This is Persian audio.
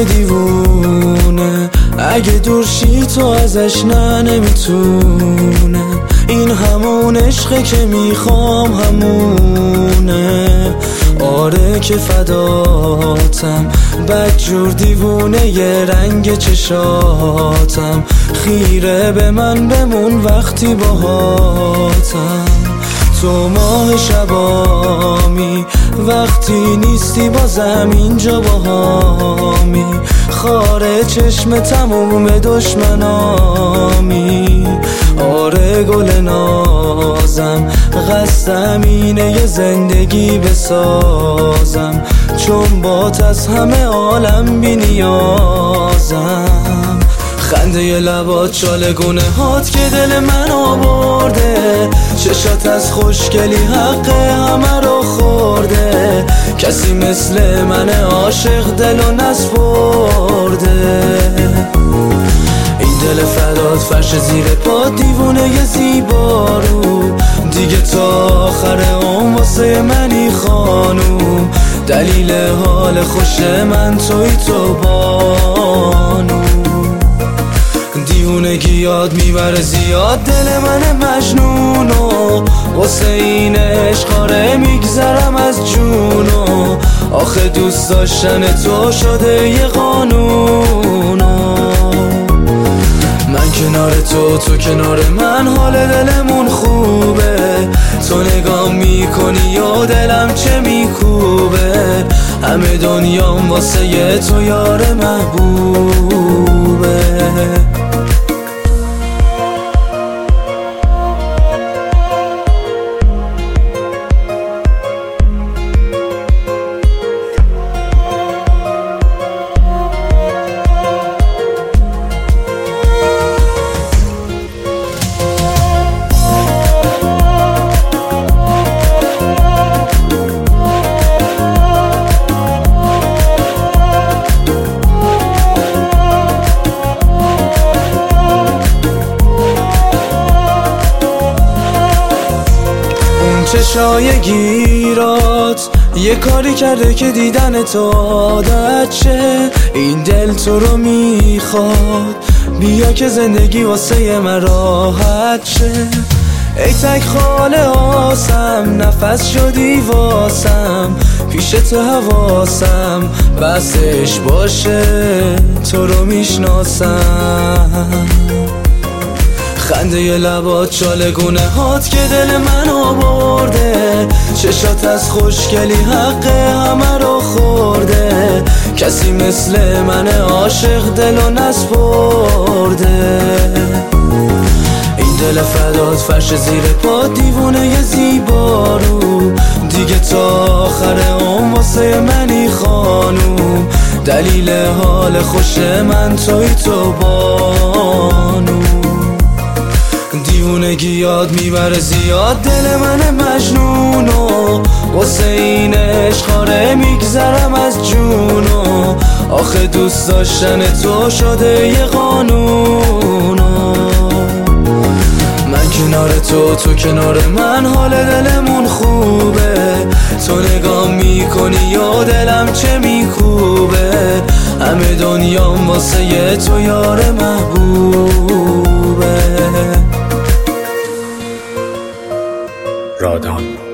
دیوونه، اگه دور شی تو ازش نمیتونه. این همون عشقه که میخوام، همونه. آره که فداتم، بدجور دیوونه ی رنگ چشاتم. خیره به من بمون وقتی باهاتم. تو ماه شبامی، وقتی نیستی بازم اینجا باهامی. خاره چشم تموم دشمنامی. آره گل نازم، قصدم اینه یه زندگی بسازم، چون بات از همه عالم بی نیازم. خنده ی لبات، چالگونه هات که دل من آورده. چشات از خوشگلی حق همه رو خورده. کسی مثل من عاشق دلو نسپرده. این دل فدات، فرش زیر پا، دیوونه ی زیبارو. دیگه تا آخر عمر واسه منی خانوم. دلیل حال خوش من توی تو بانو. دیوونگی یاد میبره زیاد دل من مجنونو. واسه این عشق آره میگذرم از جونو. آخه دوست داشتن تو شده یه قانونو. من کنار تو، تو کنار من، حال دلمون خوبه. تو نگاه میکنی و دلم چه میکوبه. همه دنیام واسه یه تو یار محبوبه. چشای گیرات یه کاری کرده که دیدن تو عادت شه. این دل تو رو میخواد، بیا که زندگی واسه من راحت شه. ای تک خاله آسم، نفس شدی واسم. پیش تو حواسم بسش باشه، تو رو میشناسم. خنده ی لبات، چالگونه هات که دل من آورده. چشات از خوشگلی حق همه رو خورده. کسی مثل من عاشق دلو نسپرده. این دل فدات، فرش زیر پا، دیوونه ی زیبارو. دیگه تا آخر عمر واسه منی خانوم. دلیل حال خوش من توی تو بانو. دیوونگی یاد میبره زیاد دل من مجنونو. واسه این عشق آره میگذرم از جونو. آخه دوست داشتن تو شده یه قانونو. من کنار تو، تو کنار من، حال دلمون خوبه. تو نگاه میکنی و دلم چه میکوبه. همه دنیام واسه یه تو یار محبوبه. رادان.